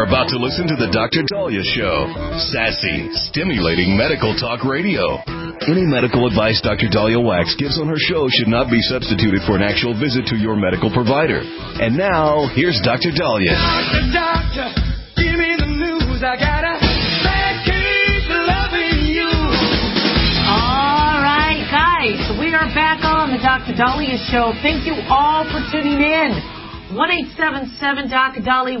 are about to listen to the Dr. Dahlia Show. Sassy, stimulating medical talk radio. Any medical advice Dr. Dahlia Wax gives on her show should not be substituted for an actual visit to your medical provider. And now, here's Dr. Dahlia. Doctor, give me the news. I got a bad case of loving you. All right, guys, we are back on the Dr. Dahlia Show. Thank you all for tuning in. 1-877-DOC-DALI,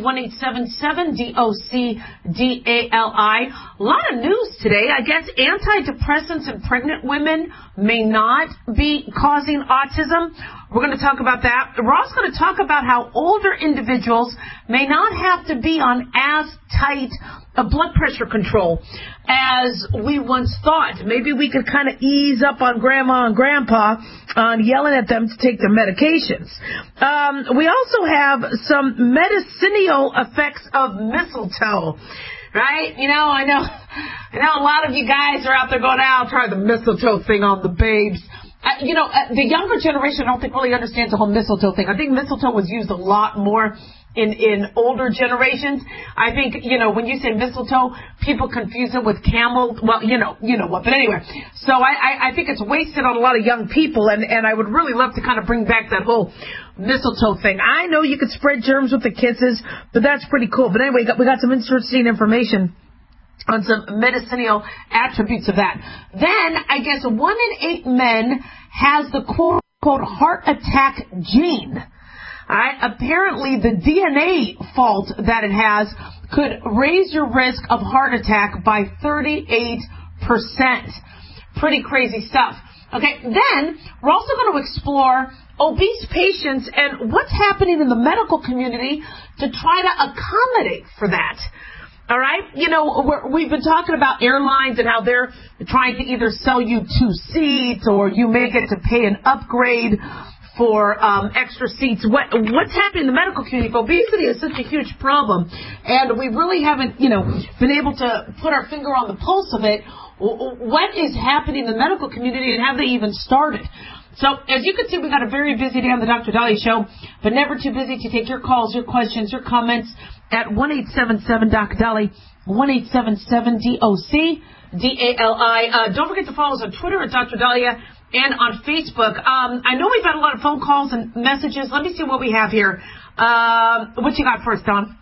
1-877-DOC-DALI. A lot of news today. I guess antidepressants in pregnant women may not be causing autism. We're going to talk about that. We're also going to talk about how older individuals may not have to be on as tight a blood pressure control as we once thought. Maybe we could kind of ease up on grandma and grandpa on yelling at them to take their medications. We also have some medicinal effects of mistletoe. Right? I know a lot of you guys are out there going, I'll try the mistletoe thing on the babes. The younger generation, I don't think really understands the whole mistletoe thing. I think mistletoe was used a lot more in older generations. I think, when you say mistletoe, people confuse it with camel. Well, you know what. But anyway, so I think it's wasted on a lot of young people, and I would really love to kind of bring back that whole mistletoe thing. I know you could spread germs with the kisses, but that's pretty cool. But anyway, we got some interesting information on some medicinal attributes of that. Then, I guess 1 in 8 men has the quote-unquote heart attack gene. All right? Apparently, the DNA fault that it has could raise your risk of heart attack by 38%. Pretty crazy stuff. Okay, then we're also going to explore obese patients and what's happening in the medical community to try to accommodate for that. All right? We've been talking about airlines and how they're trying to either sell you 2 seats or you may get to pay an upgrade for extra seats. What's happening in the medical community? Obesity is such a huge problem, and we really haven't, been able to put our finger on the pulse of it. What is happening in the medical community, and have they even started? So, as you can see, we've got a very busy day on the Dr. Dahlia Show, but never too busy to take your calls, your questions, your comments at 1-877-DOC-DALI, 1-877-DOC-DALI. Don't forget to follow us on Twitter at Dr. Dahlia and on Facebook. I know we've had a lot of phone calls and messages. Let me see what we have here. What you got first, Don?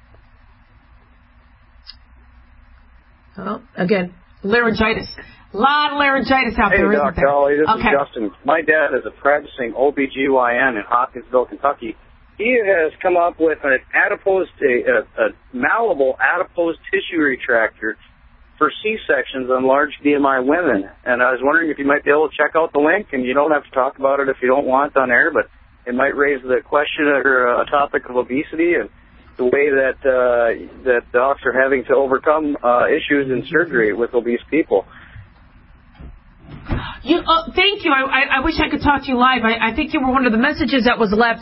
Oh, again, laryngitis. A lot of laryngitis out there, isn't there? Hey, Dr. Dahlia, this is Justin. My dad is a practicing OBGYN in Hopkinsville, Kentucky. He has come up with a malleable adipose tissue retractor for C-sections on large BMI women. And I was wondering if you might be able to check out the link, and you don't have to talk about it if you don't want on air, but it might raise the question or a topic of obesity and the way that docs are having to overcome issues in surgery with obese people. Thank you. I wish I could talk to you live. I think you were one of the messages that was left.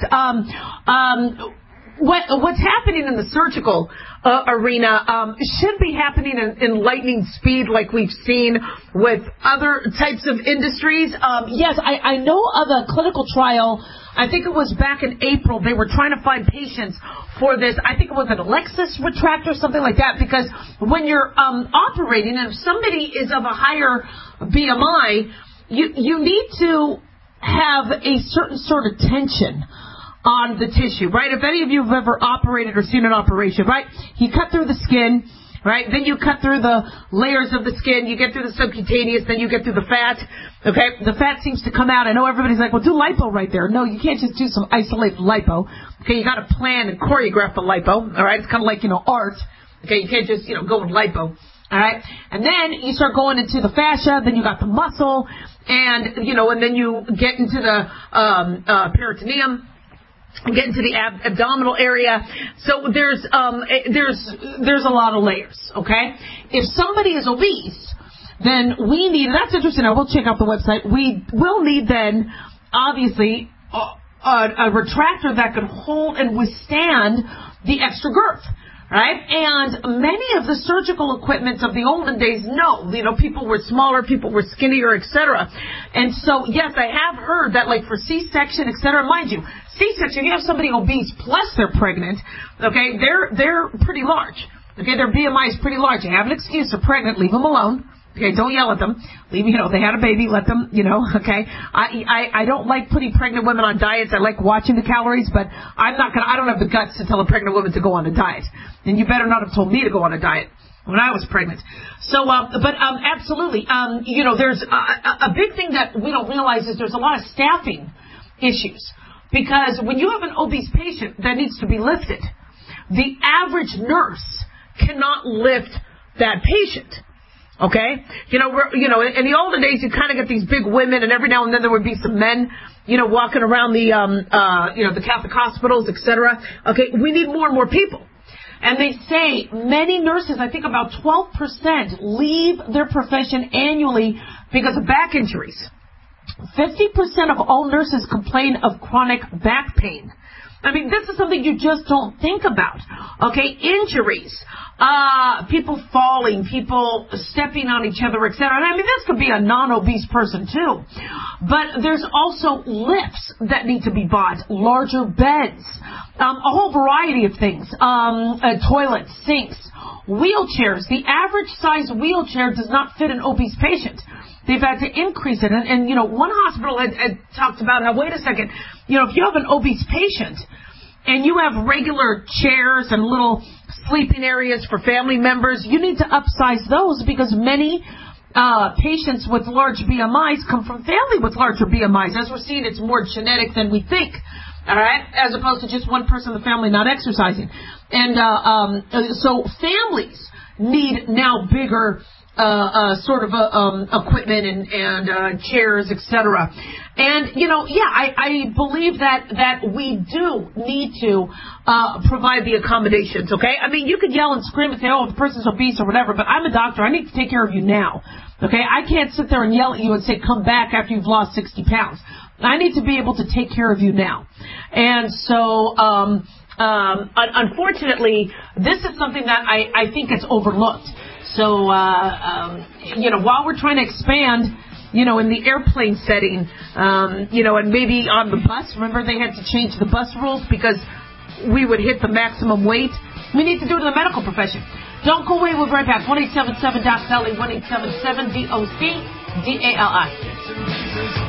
What's happening in the surgical arena should be happening in lightning speed like we've seen with other types of industries. Yes, I know of a clinical trial. I think it was back in April. They were trying to find patients for this. I think it was an Alexis retractor, something like that, because when you're operating, and if somebody is of a higher BMI, you need to have a certain sort of tension on the tissue, right? If any of you have ever operated or seen an operation, right? You cut through the skin, right? Then you cut through the layers of the skin. You get through the subcutaneous. Then you get through the fat. Okay? The fat seems to come out. I know everybody's like, well, do lipo right there. No, you can't just do some isolated lipo. Okay? You got to plan and choreograph the lipo. All right? It's kind of like, art. Okay? You can't just, go with lipo. All right? And then you start going into the fascia. Then you got the muscle. And, and then you get into the peritoneum. Get into the abdominal area. So there's a lot of layers, okay? If somebody is obese, then we need, that's interesting, I will check out the website, we will need then, obviously, a retractor that could hold and withstand the extra girth. Right? And many of the surgical equipment of the olden days, no. People were smaller, people were skinnier, etc. And so, yes, I have heard that, like, for C-section, etc., mind you, C-section, you have somebody obese plus they're pregnant, okay, they're pretty large. Okay, their BMI is pretty large. You have an excuse, they're pregnant, leave them alone. Okay, don't yell at them. They had a baby, let them, okay. I don't like putting pregnant women on diets. I like watching the calories, but I don't have the guts to tell a pregnant woman to go on a diet. And you better not have told me to go on a diet when I was pregnant. So, absolutely. There's a big thing that we don't realize is there's a lot of staffing issues. Because when you have an obese patient that needs to be lifted, the average nurse cannot lift that patient. Okay? In the olden days, you kind of get these big women, and every now and then there would be some men, walking around the Catholic hospitals, etc. Okay? We need more and more people. And they say many nurses, I think about 12%, leave their profession annually because of back injuries. 50% of all nurses complain of chronic back pain. I mean, this is something you just don't think about. Okay, injuries, people falling, people stepping on each other, etc. And I mean, this could be a non-obese person too. But there's also lifts that need to be bought, larger beds, a whole variety of things, toilets, sinks, wheelchairs. The average size wheelchair does not fit an obese patient. They've had to increase it. And one hospital had talked about how, wait a second, if you have an obese patient and you have regular chairs and little sleeping areas for family members, you need to upsize those because many patients with large BMIs come from family with larger BMIs. As we're seeing, it's more genetic than we think. All right, as opposed to just one person in the family not exercising. And so families need now bigger equipment and chairs, etc. And, I believe that we do need to provide the accommodations, okay? I mean, you could yell and scream and say, oh, the person's obese or whatever, but I'm a doctor. I need to take care of you now, okay? I can't sit there and yell at you and say, come back after you've lost 60 pounds. I need to be able to take care of you now. And so, unfortunately, this is something that I think is overlooked. So, while we're trying to expand, in the airplane setting, and maybe on the bus, remember they had to change the bus rules because we would hit the maximum weight. We need to do it in the medical profession. Don't go away. We'll be right back. 1-877-DOC-DALI, 1-877-DOC-DALI.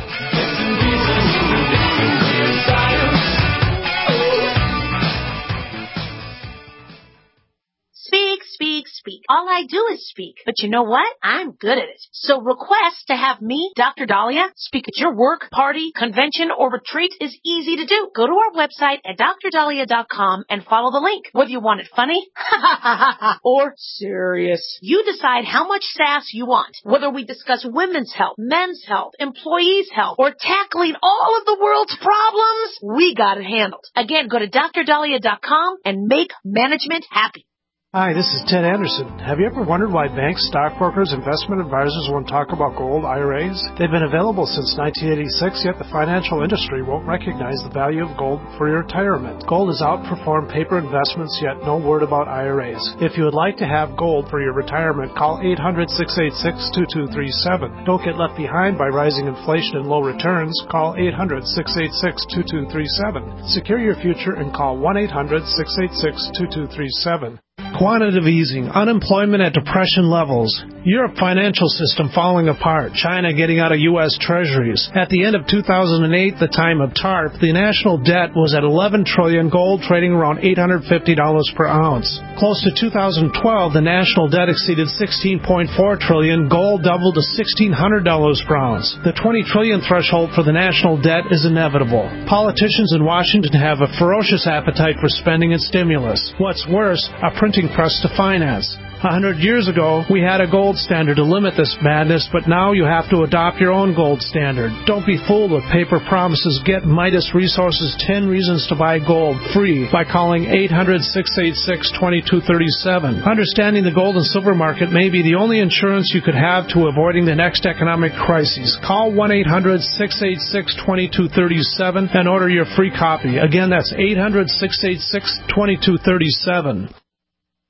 Speak, speak, speak. All I do is speak. But you know what? I'm good at it. So request to have me, Dr. Dahlia, speak at your work, party, convention, or retreat is easy to do. Go to our website at drdahlia.com and follow the link. Whether you want it funny or serious, you decide how much sass you want. Whether we discuss women's health, men's health, employees' health, or tackling all of the world's problems, we got it handled. Again, go to drdahlia.com and make management happy. Hi, this is Ted Anderson. Have you ever wondered why banks, stockbrokers, investment advisors won't talk about gold IRAs? They've been available since 1986, yet the financial industry won't recognize the value of gold for your retirement. Gold has outperformed paper investments, yet no word about IRAs. If you would like to have gold for your retirement, call 800-686-2237. Don't get left behind by rising inflation and low returns. Call 800-686-2237. Secure your future and call 1-800-686-2237. Quantitative easing, unemployment at depression levels, Europe financial system falling apart, China getting out of U.S. treasuries. At the end of 2008, the time of TARP, the national debt was at $11 trillion, gold trading around $850 per ounce. Close to 2012, the national debt exceeded $16.4 trillion, gold doubled to $1,600 per ounce. The $20 trillion threshold for the national debt is inevitable. Politicians in Washington have a ferocious appetite for spending and stimulus. What's worse, a printing press to finance. 100 years ago, we had a gold standard to limit this madness, but now you have to adopt your own gold standard. Don't be fooled with paper promises. Get Midas Resources 10 Reasons to Buy Gold free by calling 800-686-2237. Understanding the gold and silver market may be the only insurance you could have to avoiding the next economic crisis. Call 1-800-686-2237 and order your free copy. Again, that's 800-686-2237.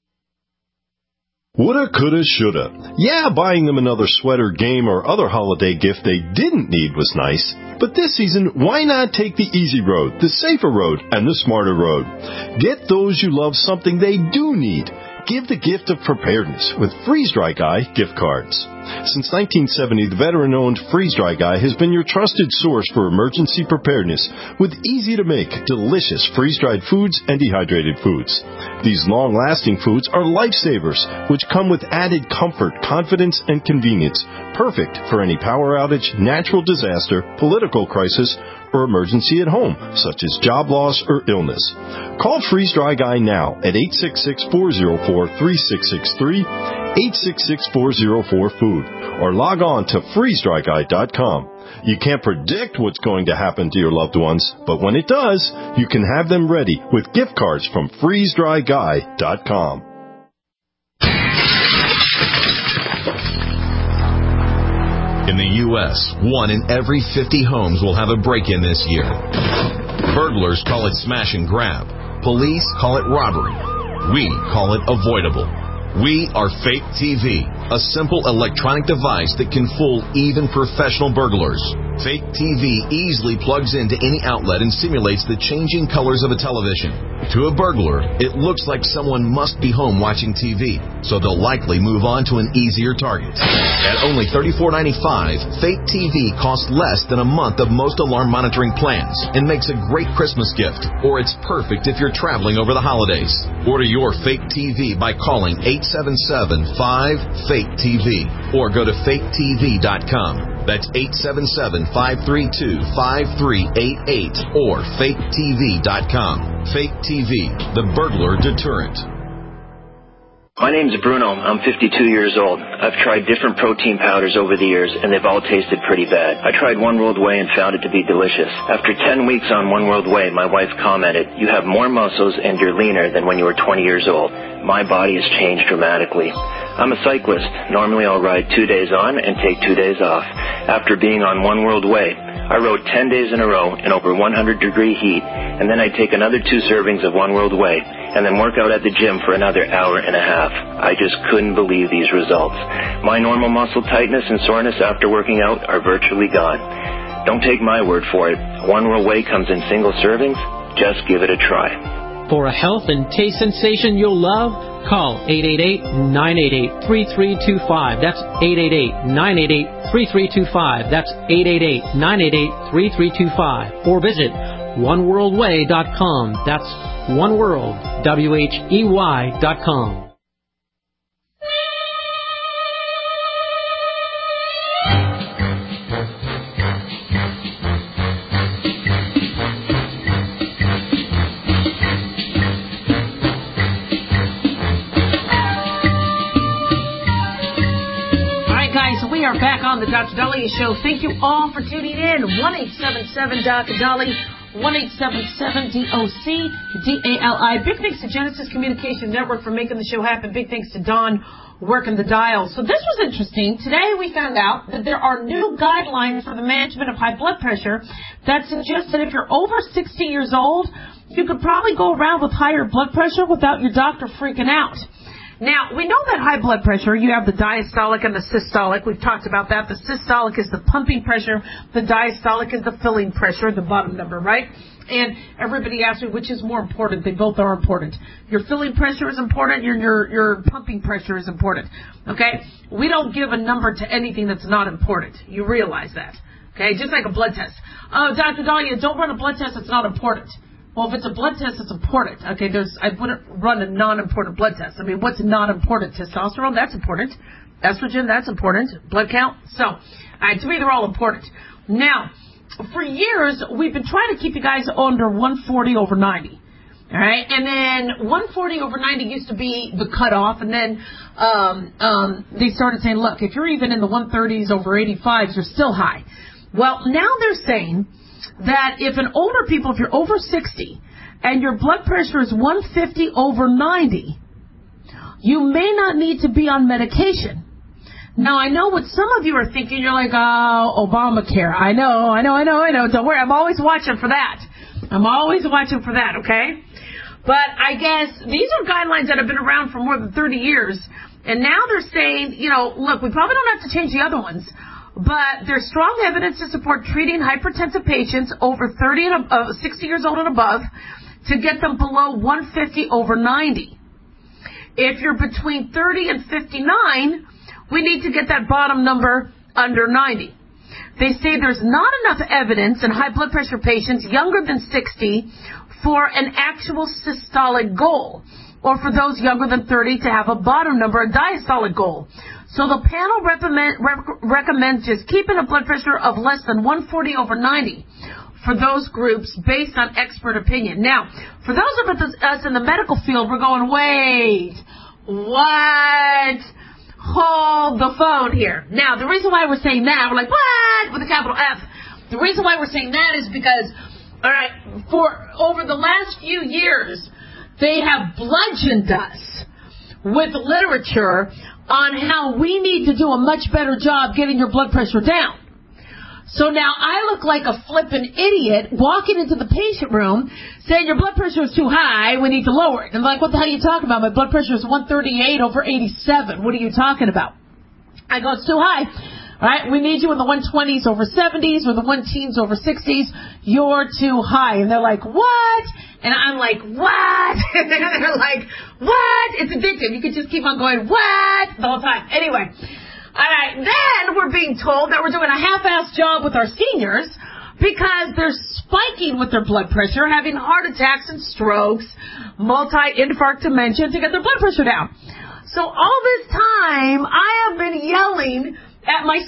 Woulda, coulda, shoulda. Yeah, buying them another sweater, game, or other holiday gift they didn't need was nice. But this season, why not take the easy road, the safer road, and the smarter road? Get those you love something they do need. Give the gift of preparedness with Freeze-Dry Guy gift cards. Since 1970, the veteran-owned Freeze-Dry Guy has been your trusted source for emergency preparedness with easy-to-make, delicious freeze-dried foods and dehydrated foods. These long-lasting foods are lifesavers, which come with added comfort, confidence, and convenience, perfect for any power outage, natural disaster, political crisis, or emergency at home, such as job loss or illness. Call Freeze-Dry Guy now at 866-404-3663, 866-404-FOOD, or log on to freezedryguy.com. You can't predict what's going to happen to your loved ones, but when it does, you can have them ready with gift cards from freezedryguy.com. In the U.S., 1 in every 50 homes will have a break-in this year. Burglars call it smash and grab. Police call it robbery. We call it avoidable. We are Fake TV, a simple electronic device that can fool even professional burglars. Fake TV easily plugs into any outlet and simulates the changing colors of a television. To a burglar, it looks like someone must be home watching TV, so they'll likely move on to an easier target. At only $34.95, Fake TV costs less than a month of most alarm monitoring plans and makes a great Christmas gift, or it's perfect if you're traveling over the holidays. Order your Fake TV by calling 877-5-FAKE-TV or go to faketv.com. That's 877-532-5388 or faketv.com. Fake TV, the burglar deterrent. My name's Bruno. I'm 52 years old. I've tried different protein powders over the years, and they've all tasted pretty bad. I tried One World Whey and found it to be delicious. After 10 weeks on One World Whey, my wife commented, "You have more muscles and you're leaner than when you were 20 years old." My body has changed dramatically. I'm a cyclist. Normally I'll ride 2 days on and take 2 days off. After being on One World Whey, I rode 10 days in a row in over 100-degree heat, and then I'd take another 2 servings of One World Whey, and then work out at the gym for another hour and a half. I just couldn't believe these results. My normal muscle tightness and soreness after working out are virtually gone. Don't take my word for it. One World Whey comes in single servings. Just give it a try. For a health and taste sensation you'll love, call 888-988-3325. That's 888-988-3325. That's 888-988-3325. Or visit oneworldwhey.com. That's oneworld.com. We are back on the Dr. Daliah Show. Thank you all for tuning in. 1-877-Dr. 1-877-DOC-DALI. Big thanks to Genesis Communication Network for making the show happen. Big thanks to Don working the dial. So this was interesting. Today we found out that there are new guidelines for the management of high blood pressure that suggest that if you're over 60 years old, you could probably go around with higher blood pressure without your doctor freaking out. Now, we know that high blood pressure, you have the diastolic and the systolic. We've talked about that. The systolic is the pumping pressure. The diastolic is the filling pressure, the bottom number, right? And everybody asks me, which is more important? They both are important. Your filling pressure is important. Your pumping pressure is important. Okay? We don't give a number to anything that's not important. You realize that. Okay? Just like a blood test. Oh, Dr. Daliah, don't run a blood test that's not important. Well, if it's a blood test, it's important. Okay, I wouldn't run a non-important blood test. I mean, what's not important? Testosterone, that's important. Estrogen, that's important. Blood count. So, to me, they're all important. Now, for years, we've been trying to keep you guys under 140 over 90. All right, and then 140 over 90 used to be the cutoff, and then they started saying, look, if you're even in the 130s over 85s, you're still high. Well, now they're saying that if you're over 60 and your blood pressure is 150 over 90, you may not need to be on medication. Now, I know what some of you are thinking. You're like, oh, Obamacare. I know. Don't worry. I'm always watching for that. Okay? But I guess these are guidelines that have been around for more than 30 years. And now they're saying, look, we probably don't have to change the other ones, but there's strong evidence to support treating hypertensive patients over 60 years old and above to get them below 150 over 90. If you're between 30 and 59, we need to get that bottom number under 90. They say there's not enough evidence in high blood pressure patients younger than 60 for an actual systolic goal, or for those younger than 30 to have a bottom number, a diastolic goal. So the panel recommends just keeping a blood pressure of less than 140 over 90 for those groups based on expert opinion. Now, for those of us in the medical field, we're going, wait, what? Hold the phone here. Now, the reason why we're saying that, we're like, what? With a capital F. The reason why we're saying that is because, all right, for over the last few years, they have bludgeoned us with literature on how we need to do a much better job getting your blood pressure down. So now I look like a flippin' idiot walking into the patient room saying your blood pressure is too high, we need to lower it. And I'm like, what the hell are you talking about? My blood pressure is 138 over 87. What are you talking about? I go, it's too high. All right, we need you in the 120s over 70s or the 110s over 60s. You're too high. And they're like, what? And I'm like, what? And they're like, what? It's addictive. You can just keep on going, what? The whole time. Anyway. All right, then we're being told that we're doing a half-assed job with our seniors because they're spiking with their blood pressure, having heart attacks and strokes, multi-infarct dementia to get their blood pressure down. So all this time, I have been yelling at my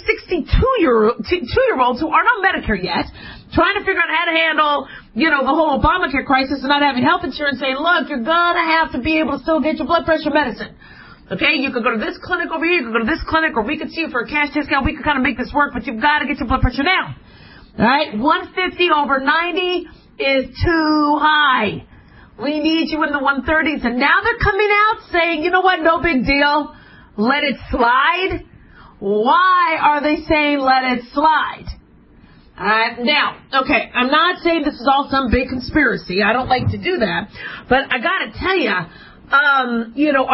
62-year-olds who aren't on Medicare yet, trying to figure out how to handle, the whole Obamacare crisis and not having health insurance, saying, look, you're going to have to be able to still get your blood pressure medicine. Okay, you could go to this clinic over here, you could go to this clinic, or we could see you for a cash discount. We could kind of make this work, but you've got to get your blood pressure down. All right, 150 over 90 is too high. We need you in the 130s. And now they're coming out saying, you know what, no big deal. Let it slide. Why are they saying let it slide? Now, okay, I'm not saying this is all some big conspiracy. I don't like to do that. But I got to tell you, I'm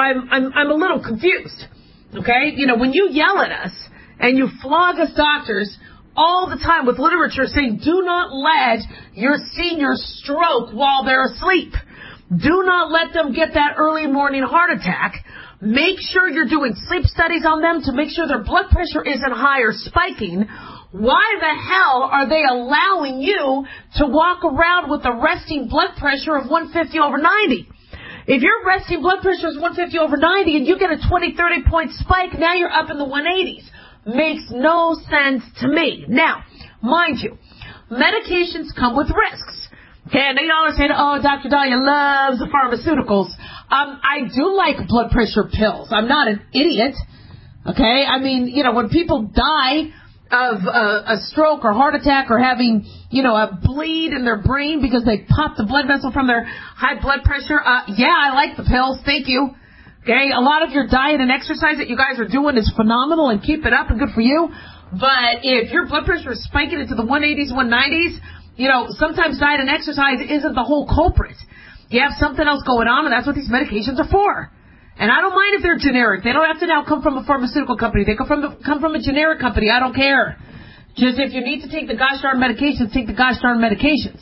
a little confused, okay? When you yell at us and you flog us doctors all the time with literature saying do not let your seniors stroke while they're asleep. Do not let them get that early morning heart attack. Make sure you're doing sleep studies on them to make sure their blood pressure isn't high or spiking. Why the hell are they allowing you to walk around with a resting blood pressure of 150 over 90? If your resting blood pressure is 150 over 90 and you get a 20, 30 point spike, now you're up in the 180s. Makes no sense to me. Now, mind you, medications come with risks. Okay, I know y'all are saying, oh, Dr. Dahlia loves the pharmaceuticals. I do like blood pressure pills. I'm not an idiot. Okay, I mean, when people die of a stroke or heart attack or having, a bleed in their brain because they popped the blood vessel from their high blood pressure, yeah, I like the pills. Thank you. Okay, a lot of your diet and exercise that you guys are doing is phenomenal and keep it up and good for you. But if your blood pressure is spiking into the 180s, 190s, sometimes diet and exercise isn't the whole culprit. You have something else going on, and that's what these medications are for. And I don't mind if they're generic. They don't have to now come from a pharmaceutical company. They come from a generic company. I don't care. Just if you need to take the gosh darn medications, take the gosh darn medications.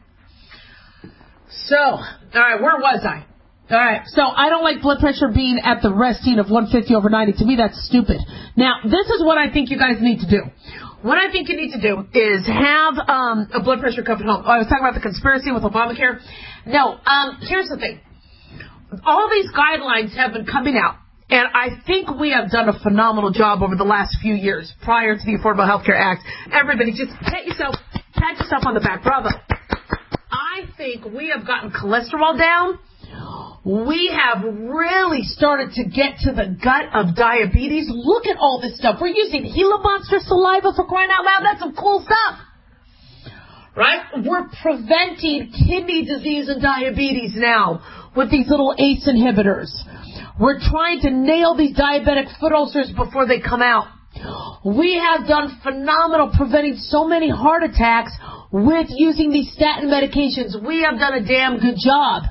So, all right, where was I? All right, so I don't like blood pressure being at the resting of 150 over 90. To me, that's stupid. Now, this is what I think you guys need to do. What I think you need to do is have a blood pressure cuff at home. Oh, I was talking about the conspiracy with Obamacare. No, here's the thing. All these guidelines have been coming out, and I think we have done a phenomenal job over the last few years prior to the Affordable Health Care Act. Everybody just pat yourself on the back. Bravo. I think we have gotten cholesterol down. We have really started to get to the gut of diabetes. Look at all this stuff. We're using Gila monster saliva, for crying out loud. That's some cool stuff. Right? We're preventing kidney disease and diabetes now with these little ACE inhibitors. We're trying to nail these diabetic foot ulcers before they come out. We have done phenomenal preventing so many heart attacks with using these statin medications. We have done a damn good job.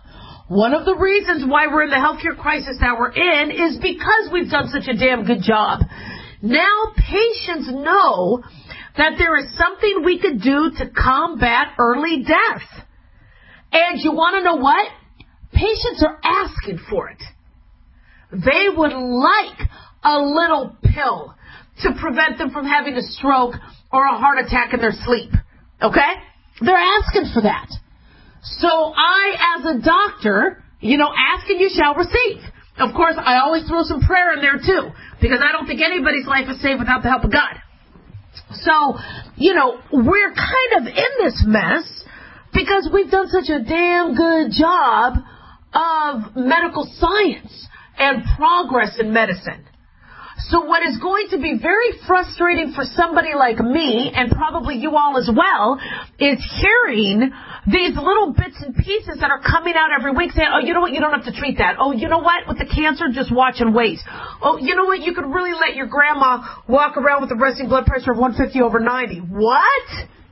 One of the reasons why we're in the healthcare crisis that we're in is because we've done such a damn good job. Now patients know that there is something we could do to combat early death. And you want to know what? Patients are asking for it. They would like a little pill to prevent them from having a stroke or a heart attack in their sleep. Okay? They're asking for that. So I, as a doctor, ask and you shall receive. Of course, I always throw some prayer in there too, because I don't think anybody's life is saved without the help of God. So, we're kind of in this mess because we've done such a damn good job of medical science and progress in medicine. So what is going to be very frustrating for somebody like me, and probably you all as well, is hearing these little bits and pieces that are coming out every week saying, oh, you know what, you don't have to treat that. Oh, you know what, with the cancer, just watch and wait. Oh, you know what, you could really let your grandma walk around with a resting blood pressure of 150/90. What?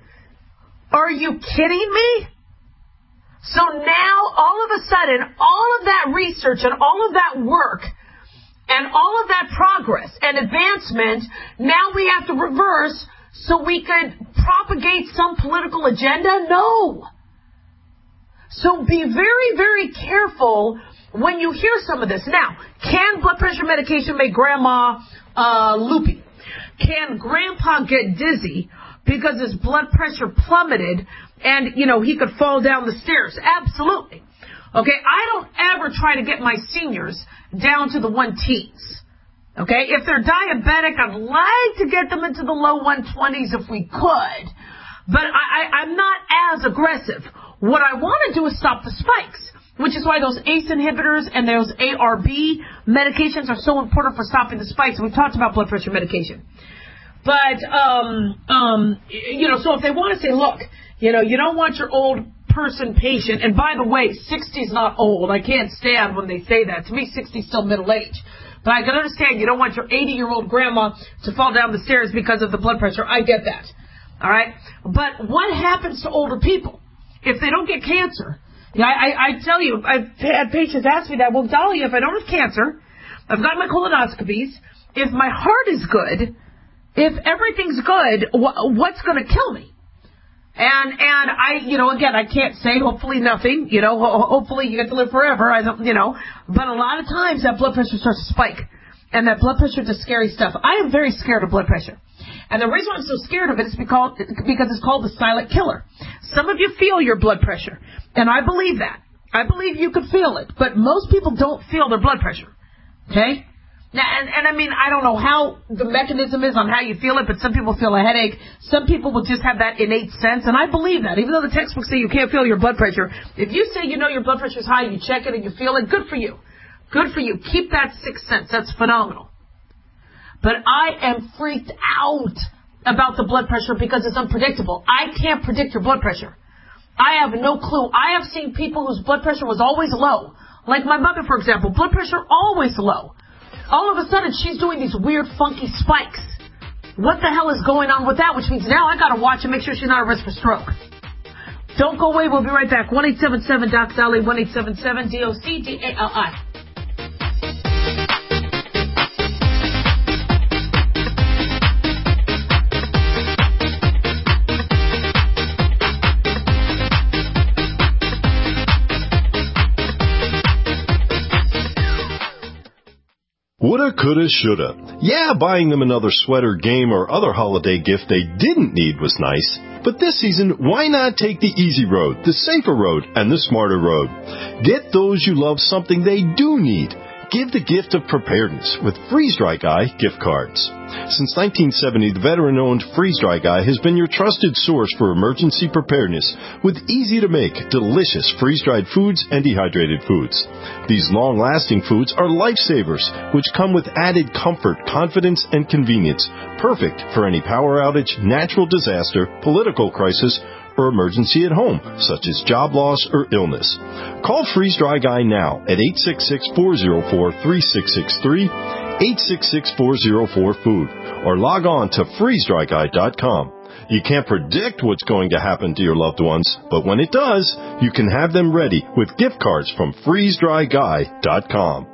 Are you kidding me? So now, all of a sudden, all of that research and all of that work and all of that progress and advancement, now we have to reverse so we could propagate some political agenda? No. So be very, very careful when you hear some of this. Now, can blood pressure medication make grandma loopy? Can grandpa get dizzy because his blood pressure plummeted and, he could fall down the stairs? Absolutely. Okay, I don't ever try to get my seniors down to the 1-teens. Okay, if they're diabetic, I'd like to get them into the low 120s if we could. But I'm not as aggressive. What I want to do is stop the spikes, which is why those ACE inhibitors and those ARB medications are so important for stopping the spikes. We've talked about blood pressure medication. But, so if they want to say, look, you don't want your old person patient, and by the way, 60 is not old. I can't stand when they say that. To me, 60 is still middle age. But I can understand you don't want your 80-year-old grandma to fall down the stairs because of the blood pressure. I get that. All right? But what happens to older people if they don't get cancer? I tell you, I've had patients ask me that. Well, Dahlia, if I don't have cancer, I've got my colonoscopies, if my heart is good, if everything's good, what's going to kill me? And I, again, I can't say hopefully nothing, hopefully you get to live forever, but a lot of times that blood pressure starts to spike. And that blood pressure is scary stuff. I am very scared of blood pressure. And the reason I'm so scared of it is because it's called the silent killer. Some of you feel your blood pressure, and I believe that. I believe you could feel it, but most people don't feel their blood pressure. Okay? Now, and I mean, I don't know how the mechanism is on how you feel it, but some people feel a headache. Some people will just have that innate sense, and I believe that. Even though the textbooks say you can't feel your blood pressure, if you say your blood pressure is high, you check it and you feel it, good for you. Good for you. Keep that sixth sense. That's phenomenal. But I am freaked out about the blood pressure because it's unpredictable. I can't predict your blood pressure. I have no clue. I have seen people whose blood pressure was always low. Like my mother, for example, blood pressure always low. All of a sudden, she's doing these weird, funky spikes. What the hell is going on with that? Which means now I got to watch and make sure she's not at risk for stroke. Don't go away. We'll be right back. 1-877-DOC-DALI, 1-877-DOC-DALI. Woulda, coulda, shoulda. Yeah, buying them another sweater, game, or other holiday gift they didn't need was nice. But this season, why not take the easy road, the safer road, and the smarter road? Get those you love something they do need. Give the gift of preparedness with Freeze-Dry Guy gift cards. Since 1970, the veteran-owned Freeze-Dry Guy has been your trusted source for emergency preparedness with easy-to-make, delicious freeze-dried foods and dehydrated foods. These long-lasting foods are lifesavers, which come with added comfort, confidence, and convenience, perfect for any power outage, natural disaster, political crisis, or emergency at home, such as job loss or illness. Call Freeze-Dry Guy now at 866-404-3663, 866-404-FOOD, or log on to freezedryguy.com. You can't predict what's going to happen to your loved ones, but when it does, you can have them ready with gift cards from freezedryguy.com.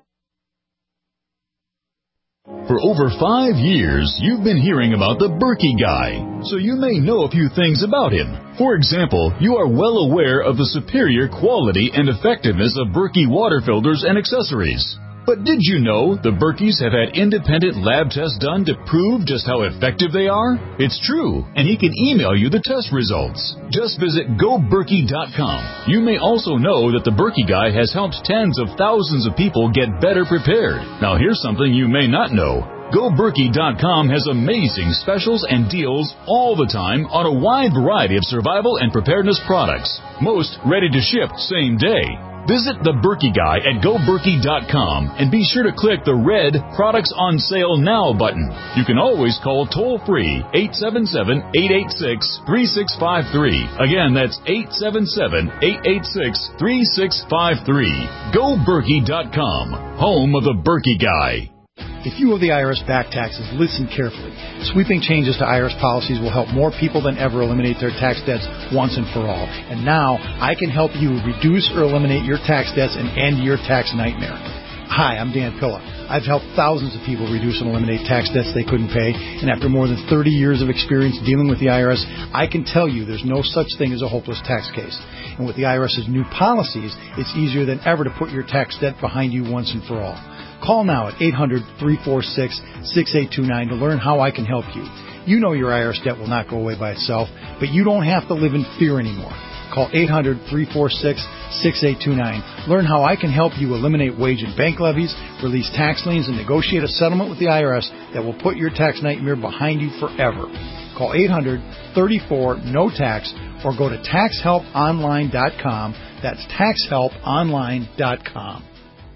For over 5 years, you've been hearing about the Berkey Guy, so you may know a few things about him. For example, you are well aware of the superior quality and effectiveness of Berkey water filters and accessories. But did you know the Berkeys have had independent lab tests done to prove just how effective they are? It's true, and he can email you the test results. Just visit GoBerkey.com. You may also know that the Berkey Guy has helped tens of thousands of people get better prepared. Now here's something you may not know. GoBerkey.com has amazing specials and deals all the time on a wide variety of survival and preparedness products. Most ready to ship same day. Visit the Berkey Guy at GoBerkey.com and be sure to click the red Products on Sale Now button. You can always call toll-free 877-886-3653. Again, that's 877-886-3653. GoBerkey.com, home of the Berkey Guy. If you owe the IRS back taxes, listen carefully. Sweeping changes to IRS policies will help more people than ever eliminate their tax debts once and for all. And now, I can help you reduce or eliminate your tax debts and end your tax nightmare. Hi, I'm Dan Pilla. I've helped thousands of people reduce and eliminate tax debts they couldn't pay, and after more than 30 years of experience dealing with the IRS, I can tell you there's no such thing as a hopeless tax case. And with the IRS's new policies, it's easier than ever to put your tax debt behind you once and for all. Call now at 800-346-6829 to learn how I can help you. You know your IRS debt will not go away by itself, but you don't have to live in fear anymore. Call 800-346-6829. Learn how I can help you eliminate wage and bank levies, release tax liens, and negotiate a settlement with the IRS that will put your tax nightmare behind you forever. Call 800-34-NO-TAX or go to taxhelponline.com. That's taxhelponline.com.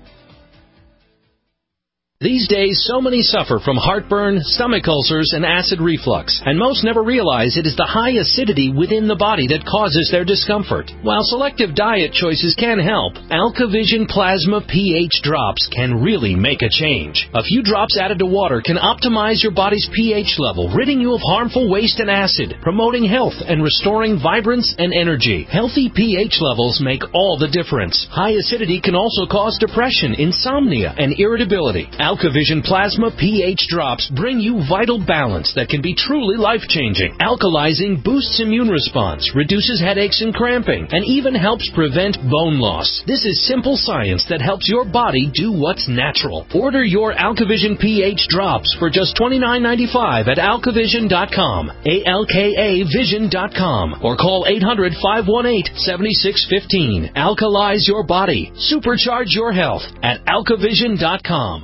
These days, so many suffer from heartburn, stomach ulcers, and acid reflux, and most never realize it is the high acidity within the body that causes their discomfort. While selective diet choices can help, AlkaVision Plasma pH drops can really make a change. A few drops added to water can optimize your body's pH level, ridding you of harmful waste and acid, promoting health and restoring vibrance and energy. Healthy pH levels make all the difference. High acidity can also cause depression, insomnia, and irritability. AlkaVision Plasma pH drops bring you vital balance that can be truly life-changing. Alkalizing boosts immune response, reduces headaches and cramping, and even helps prevent bone loss. This is simple science that helps your body do what's natural. Order your AlkaVision pH drops for just $29.95 at AlkaVision.com, ALKAVision.com, or call 800-518-7615. Alkalize your body. Supercharge your health at AlkaVision.com.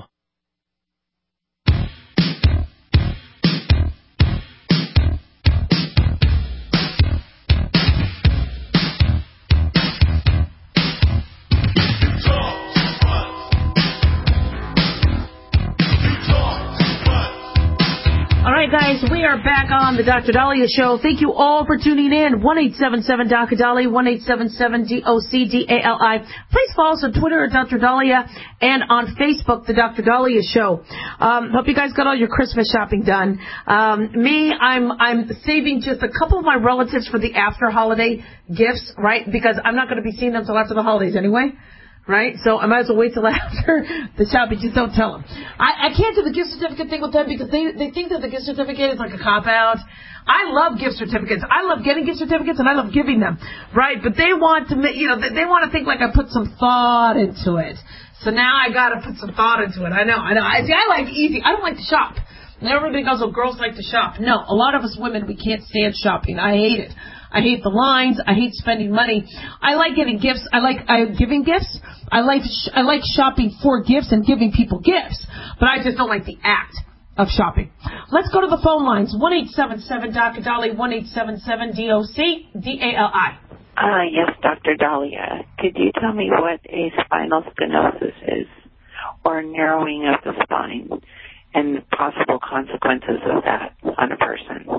Guys, we are back on the Dr. Dahlia Show. Thank you all for tuning in. 1-877-DOC-DALI, 1-877-DOC-DALI. Please follow us on Twitter at Dr. Dahlia and on Facebook, the Dr. Dahlia Show. Hope you guys got all your Christmas shopping done. I'm saving just a couple of my relatives for the after holiday gifts, right? Because I'm not going to be seeing them until after the holidays anyway. Right? So I might as well wait till after the shopping. Just don't tell them. I can't do the gift certificate thing with them because they think that the gift certificate is like a cop-out. I love gift certificates. I love getting gift certificates and I love giving them. Right? But they want to, they want to think like I put some thought into it. So now I got to put some thought into it. I know. I like easy. I don't like to shop. And everybody goes, oh, girls like to shop. No, a lot of us women, we can't stand shopping. I hate it. I hate the lines. I hate spending money. I like getting gifts. I like giving gifts. I like shopping for gifts and giving people gifts. But I just don't like the act of shopping. Let's go to the phone lines. 1-877-DOC-DALI, 1-877-DOC-DALI. Yes, Dr. Dahlia. Could you tell me what a spinal stenosis is, or narrowing of the spine, and possible consequences of that on a person?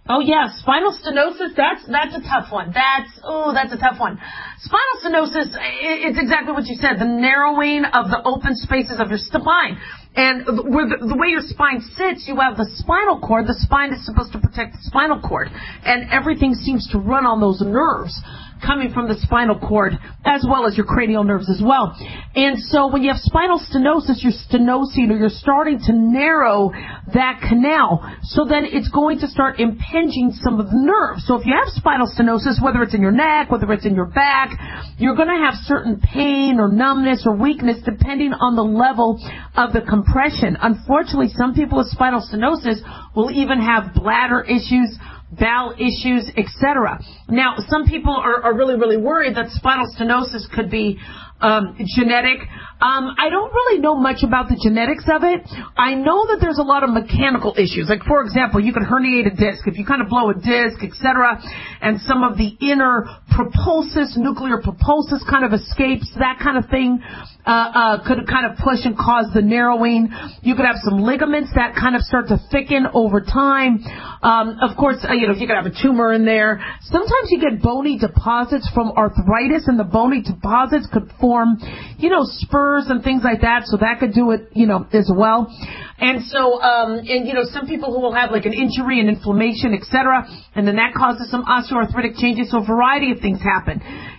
Oh, yeah, spinal stenosis, that's a tough one. That's a tough one. Spinal stenosis, it's exactly what you said, the narrowing of the open spaces of your spine. And the way your spine sits, you have the spinal cord. The spine is supposed to protect the spinal cord. And everything seems to run on those nerves coming from the spinal cord, as well as your cranial nerves as well. And so when you have spinal stenosis, you're stenosing, or you're starting to narrow that canal, so then it's going to start impinging some of the nerves. So if you have spinal stenosis, whether it's in your neck, whether it's in your back, you're going to have certain pain or numbness or weakness depending on the level of the compression. Unfortunately, some people with spinal stenosis will even have bladder issues, bowel issues, etc. Now, some people are really, really worried that spinal stenosis could be genetic. I don't really know much about the genetics of it. I know that there's a lot of mechanical issues. Like, for example, you could herniate a disc. If you kind of blow a disc, etc., and some of the inner propulsus, nuclear propulsus kind of escapes, that kind of thing could kind of push and cause the narrowing. You could have some ligaments that kind of start to thicken over time. Of course, you could have a tumor in there. Sometimes you get bony deposits from arthritis, and the bony deposits could form, spurs and things like that. So that could do it, as well. And so, some people who will have like an injury and inflammation, etc., and then that causes some osteoarthritic changes. So a variety of things happen.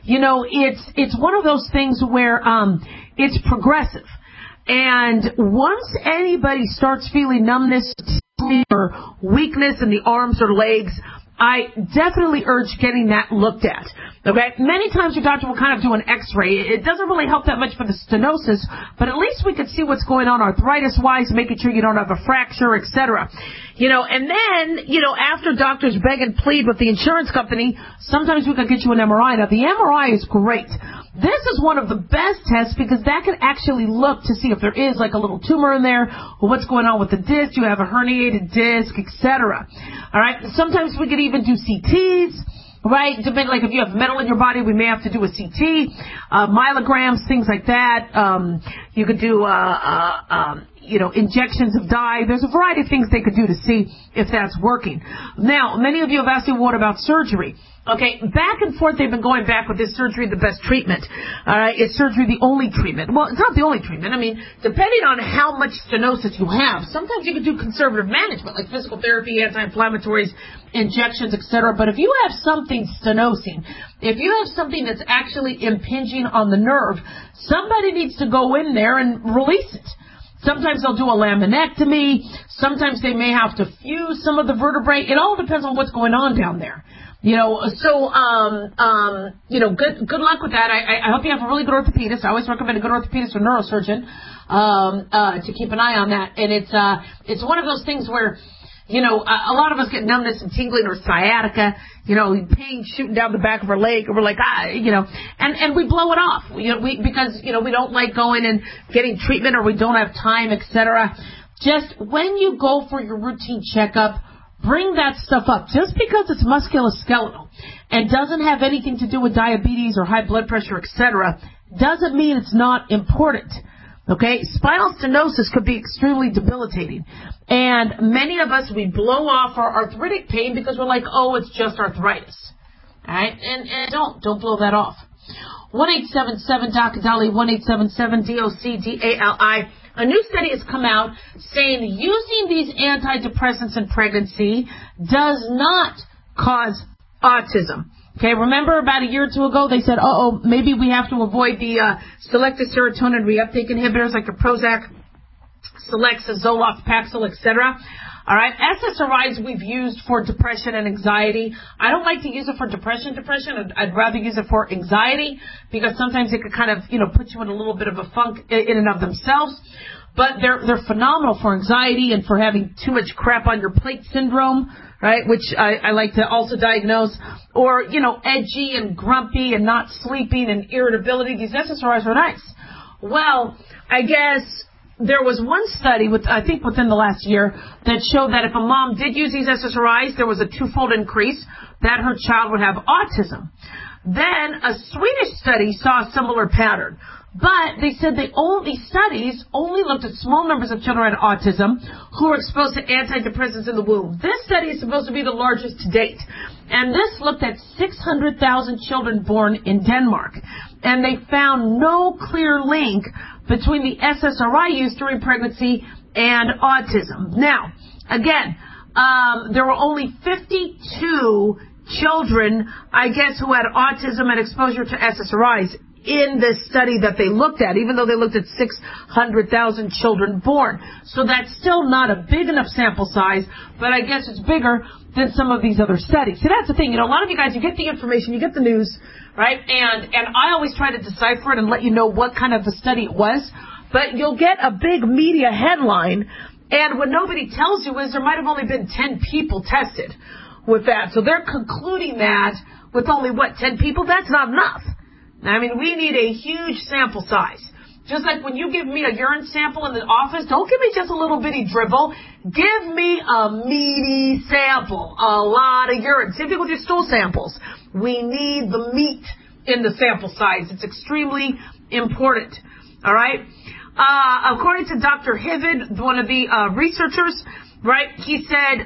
It's one of those things where it's progressive. And once anybody starts feeling numbness or weakness in the arms or legs, I definitely urge getting that looked at. Okay? Many times your doctor will kind of do an x-ray. It doesn't really help that much for the stenosis, but at least we could see what's going on arthritis-wise, making sure you don't have a fracture, etc. And then, after doctors beg and plead with the insurance company, sometimes we could get you an MRI. Now, the MRI is great. This is one of the best tests because that can actually look to see if there is like a little tumor in there, or what's going on with the disc, you have a herniated disc, etc. All right? Sometimes we could even do CTs. Right? Like if you have metal in your body, we may have to do a CT, myelograms, things like that. You could do, injections of dye. There's a variety of things they could do to see if that's working. Now, many of you have asked me, what about surgery? Okay, back and forth, they've been going back with, is surgery the best treatment? Is surgery the only treatment? Well, it's not the only treatment. I mean, depending on how much stenosis you have, sometimes you can do conservative management, like physical therapy, anti-inflammatories, injections, etc. But if you have something stenosing, if you have something that's actually impinging on the nerve, somebody needs to go in there and release it. Sometimes they'll do a laminectomy. Sometimes they may have to fuse some of the vertebrae. It all depends on what's going on down there. Good luck with that. I hope you have a really good orthopedist. I always recommend a good orthopedist or neurosurgeon, to keep an eye on that. And it's one of those things where, a lot of us get numbness and tingling or sciatica, pain shooting down the back of our leg, and we're like, and we blow it off, because we don't like going and getting treatment, or we don't have time, etc. Just when you go for your routine checkup, bring that stuff up. Just because it's musculoskeletal and doesn't have anything to do with diabetes or high blood pressure, etc., doesn't mean it's not important. Okay? Spinal stenosis could be extremely debilitating. And many of us, we blow off our arthritic pain because we're like, oh, it's just arthritis. All right? And don't blow that off. 1-877-DOC-DALI, 1-877-DOC-DALI. A new study has come out saying using these antidepressants in pregnancy does not cause autism. Okay, remember about a year or two ago they said, maybe we have to avoid the selective serotonin reuptake inhibitors like the Prozac, Celexa, Zoloft, Paxil, etc. All right, SSRIs we've used for depression and anxiety. I don't like to use it for depression. I'd rather use it for anxiety because sometimes it could kind of, put you in a little bit of a funk in and of themselves. But they're phenomenal for anxiety and for having too much crap on your plate syndrome, right? Which I like to also diagnose. Or, edgy and grumpy and not sleeping and irritability. These SSRIs are nice. Well, I guess there was one study, I think within the last year, that showed that if a mom did use these SSRIs, there was a 2-fold increase that her child would have autism. Then a Swedish study saw a similar pattern. But they said these studies only looked at small numbers of children with autism who were exposed to antidepressants in the womb. This study is supposed to be the largest to date. And this looked at 600,000 children born in Denmark. And they found no clear link between the SSRI use during pregnancy and autism. Now, again, there were only 52 children, I guess, who had autism and exposure to SSRIs in this study that they looked at, even though they looked at 600,000 children born. So that's still not a big enough sample size, but I guess it's bigger than some of these other studies. So that's the thing. You know, a lot of you guys, you get the information, you get the news, right? And I always try to decipher it and let you know what kind of a study it was. But you'll get a big media headline, and what nobody tells you is there might have only been 10 people tested with that. So they're concluding that with only, 10 people? That's not enough. I mean, we need a huge sample size. Just like when you give me a urine sample in the office, don't give me just a little bitty dribble. Give me a meaty sample, a lot of urine. Same thing with your stool samples. We need the meat in the sample size. It's extremely important. All right? According to Dr. Hivid, one of the researchers, right, he said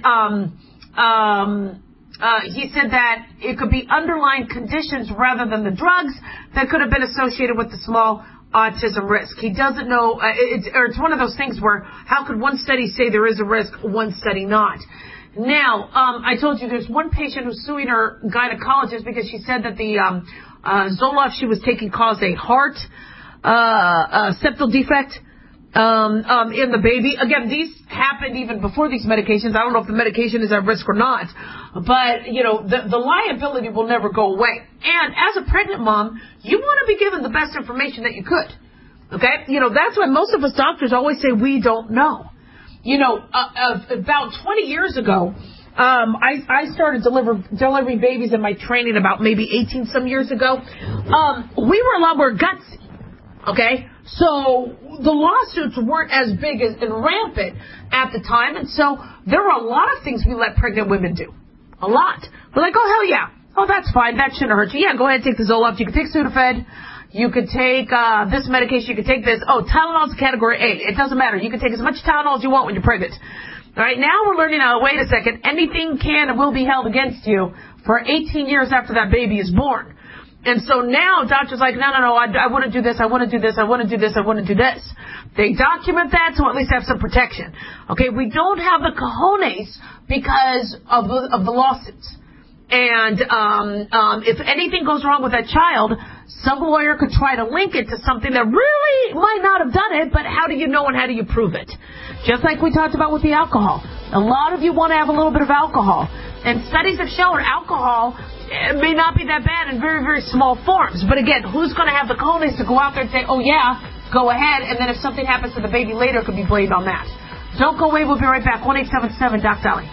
that it could be underlying conditions rather than the drugs that could have been associated with the small autism risk. He doesn't know, it's one of those things where how could one study say there is a risk, one study not? Now, I told you there's one patient who's suing her gynecologist because she said that the Zoloft she was taking caused a heart septal defect in the baby. Again, these happened even before these medications. I don't know if the medication is at risk or not, but you know, the liability will never go away. And as a pregnant mom, you want to be given the best information that you could. Okay, you know, that's why most of us doctors always say we don't know. You know, about 20 years ago, I started delivering babies in my training about maybe 18 some years ago. We were a lot more gutsy. Okay, so the lawsuits weren't as big and rampant at the time, and so there were a lot of things we let pregnant women do. A lot. We're like, oh, hell yeah. Oh, that's fine. That shouldn't hurt you. Yeah, go ahead and take the Zoloft. You can take Sudafed. You could take this medication. You could take this. Oh, Tylenol's category A. It doesn't matter. You can take as much Tylenol as you want when you're pregnant. All right, now we're learning, wait a second, anything can and will be held against you for 18 years after that baby is born. And so now doctors are like, no, I want to do this, I want to do this, I want to do this, I want to do this. They document that to at least have some protection. Okay, we don't have the cojones because of the lawsuits. And if anything goes wrong with that child, some lawyer could try to link it to something that really might not have done it, but how do you know and how do you prove it? Just like we talked about with the alcohol. A lot of you want to have a little bit of alcohol. And studies have shown alcohol may not be that bad in very, very small forms. But again, who's going to have the cojones to go out there and say, oh yeah, go ahead, and then if something happens to the baby later, it could be blamed on that. Don't go away. We'll be right back. 1-877 Doc Dolly.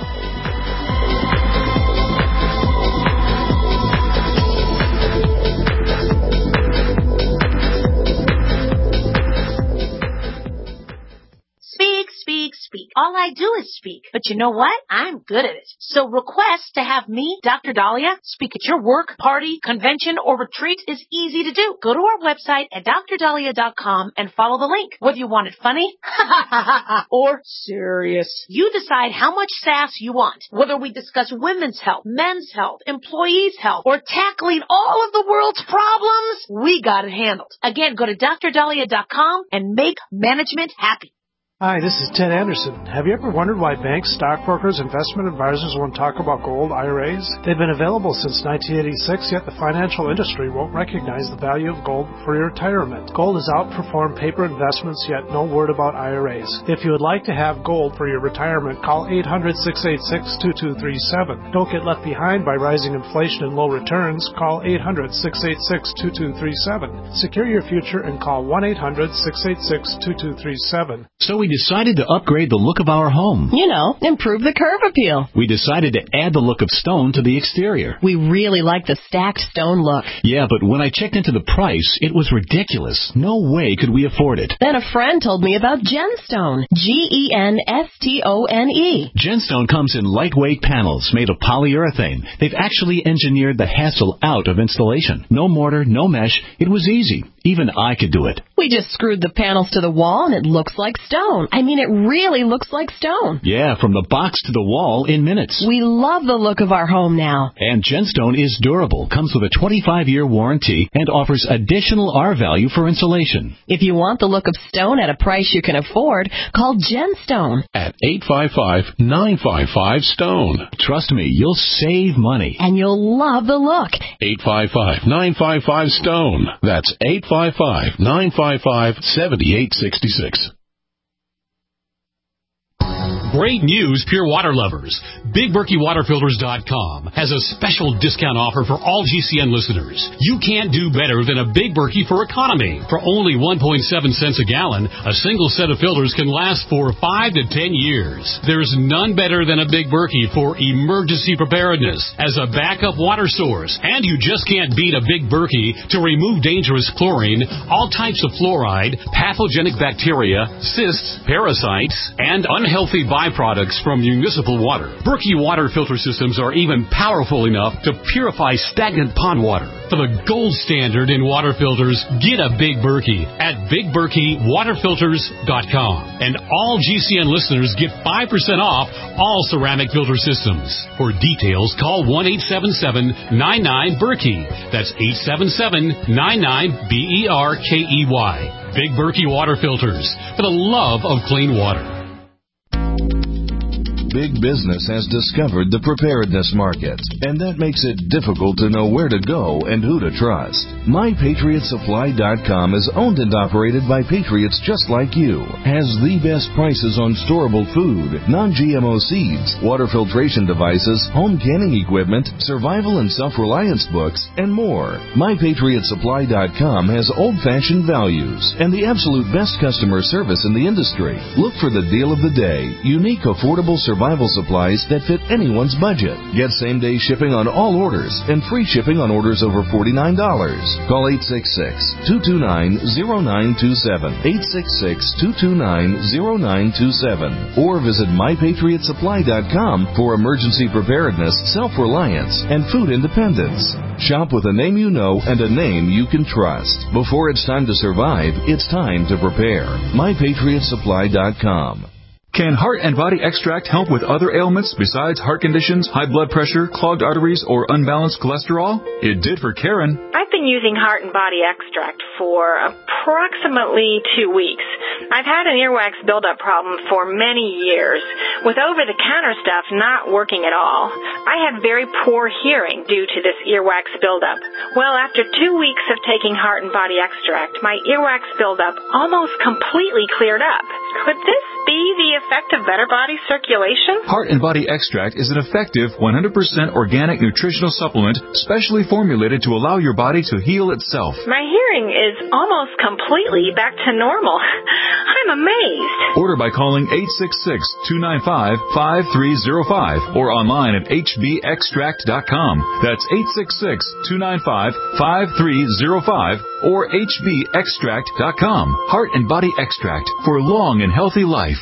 Speak. All I do is speak. But you know what? I'm good at it. So request to have me, Dr. Dahlia, speak at your work, party, convention, or retreat is easy to do. Go to our website at drdahlia.com and follow the link. Whether you want it funny or serious, you decide how much sass you want. Whether we discuss women's health, men's health, employees' health, or tackling all of the world's problems, we got it handled. Again, go to drdahlia.com and make management happy. Hi, this is Ted Anderson. Have you ever wondered why banks, stockbrokers, investment advisors won't talk about gold IRAs? They've been available since 1986, yet the financial industry won't recognize the value of gold for your retirement. Gold has outperformed paper investments, yet no word about IRAs. If you would like to have gold for your retirement, call 800-686-2237. Don't get left behind by rising inflation and low returns. Call 800-686-2237. Secure your future and call 1-800-686-2237. So we decided to upgrade the look of our home. You know, improve the curb appeal. We decided to add the look of stone to the exterior. We really like the stacked stone look. Yeah, but when I checked into the price, it was ridiculous. No way could we afford it. Then a friend told me about Genstone. Genstone. Genstone comes in lightweight panels made of polyurethane. They've actually engineered the hassle out of installation. No mortar, no mesh. It was easy. Even I could do it. We just screwed the panels to the wall and it looks like stone. I mean, it really looks like stone. Yeah, from the box to the wall in minutes. We love the look of our home now. And Genstone is durable, comes with a 25-year warranty, and offers additional R-value for insulation. If you want the look of stone at a price you can afford, call Genstone at 855-955-STONE. Trust me, you'll save money. And you'll love the look. 855-955-STONE. That's 855-955-7866. Great news, pure water lovers. BigBerkeyWaterFilters.com has a special discount offer for all GCN listeners. You can't do better than a Big Berkey for economy. For only 1.7 cents a gallon, a single set of filters can last for 5 to 10 years. There's none better than a Big Berkey for emergency preparedness as a backup water source. And you just can't beat a Big Berkey to remove dangerous chlorine, all types of fluoride, pathogenic bacteria, cysts, parasites, and unhealthy byproducts from municipal water. Berkey water filter systems are even powerful enough to purify stagnant pond water. For the gold standard in water filters, get a Big Berkey at BigBerkeyWaterFilters.com. And all GCN listeners get 5% off all ceramic filter systems. For details, call 1-877-99-BERKEY. That's 877-99-BERKEY. Big Berkey Water Filters, for the love of clean water. Big business has discovered the preparedness market, and that makes it difficult to know where to go and who to trust. MyPatriotSupply.com is owned and operated by patriots just like you, has the best prices on storable food, non-GMO seeds, water filtration devices, home canning equipment, survival and self-reliance books, and more. MyPatriotSupply.com has old-fashioned values and the absolute best customer service in the industry. Look for the deal of the day, unique, affordable survival supplies that fit anyone's budget. Get same-day shipping on all orders and free shipping on orders over $49. Call 866-229-0927, 866-229-0927, or visit MyPatriotSupply.com for emergency preparedness, self-reliance, and food independence. Shop with a name you know and a name you can trust. Before it's time to survive, it's time to prepare. MyPatriotSupply.com. Can Heart and Body Extract help with other ailments besides heart conditions, high blood pressure, clogged arteries, or unbalanced cholesterol? It did for Karen. I've been using Heart and Body Extract for approximately 2 weeks. I've had an earwax buildup problem for many years, with over-the-counter stuff not working at all. I had very poor hearing due to this earwax buildup. Well, after 2 weeks of taking Heart and Body Extract, my earwax buildup almost completely cleared up. Could this be the effect of better body circulation? Heart and Body Extract is an effective 100% organic nutritional supplement specially formulated to allow your body to heal itself. My hearing is almost completely back to normal. I'm amazed. Order by calling 866-295-5305 or online at hbextract.com. That's 866-295-5305 or hbextract.com. Heart and Body Extract for long and healthy life.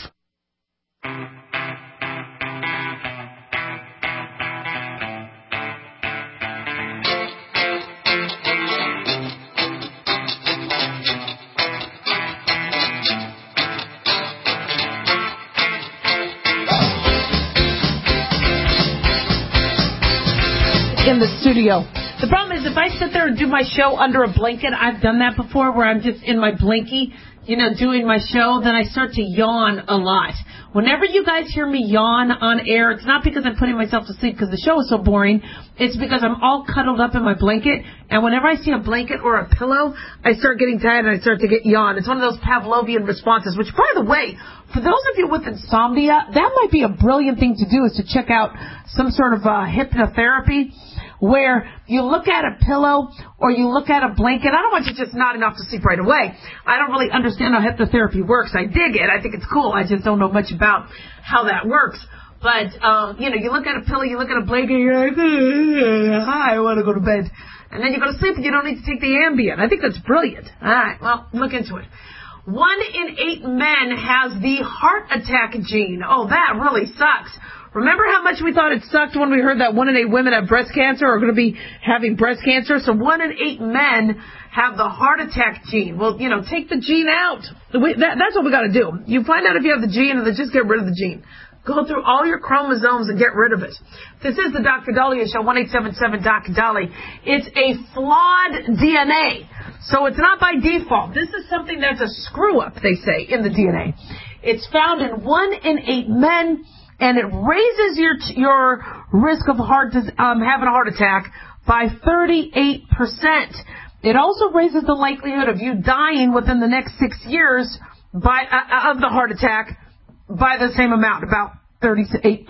In the studio. The problem is if I sit there and do my show under a blanket, I've done that before where I'm just in my blankie, doing my show, then I start to yawn a lot. Whenever you guys hear me yawn on air, it's not because I'm putting myself to sleep because the show is so boring. It's because I'm all cuddled up in my blanket, and whenever I see a blanket or a pillow, I start getting tired and I start to get yawn. It's one of those Pavlovian responses, which, by the way, for those of you with insomnia, that might be a brilliant thing to do, is to check out some sort of hypnotherapy where you look at a pillow or you look at a blanket. I don't want you just nodding off to sleep right away. I don't really understand how hypnotherapy works. I dig it. I think it's cool. I just don't know much about how that works. But, you look at a pillow, you look at a blanket, and you're like, I want to go to bed. And then you go to sleep and you don't need to take the Ambien. I think that's brilliant. All right, well, look into it. 1 in 8 men has the heart attack gene. Oh, that really sucks. Remember how much we thought it sucked when we heard that 1 in 8 women have breast cancer or are going to be having breast cancer? So 1 in 8 men have the heart attack gene. Well, take the gene out. That's what we got to do. You find out if you have the gene, and then just get rid of the gene. Go through all your chromosomes and get rid of it. This is the Dr. Dahlia Show, 1-877-Doc-Dolly. It's a flawed DNA. So it's not by default. This is something that's a screw-up, they say, in the DNA. It's found in 1 in 8 men, and it raises your risk of having a heart attack by 38%. It also raises the likelihood of you dying within the next 6 years of the heart attack by the same amount, about 38%.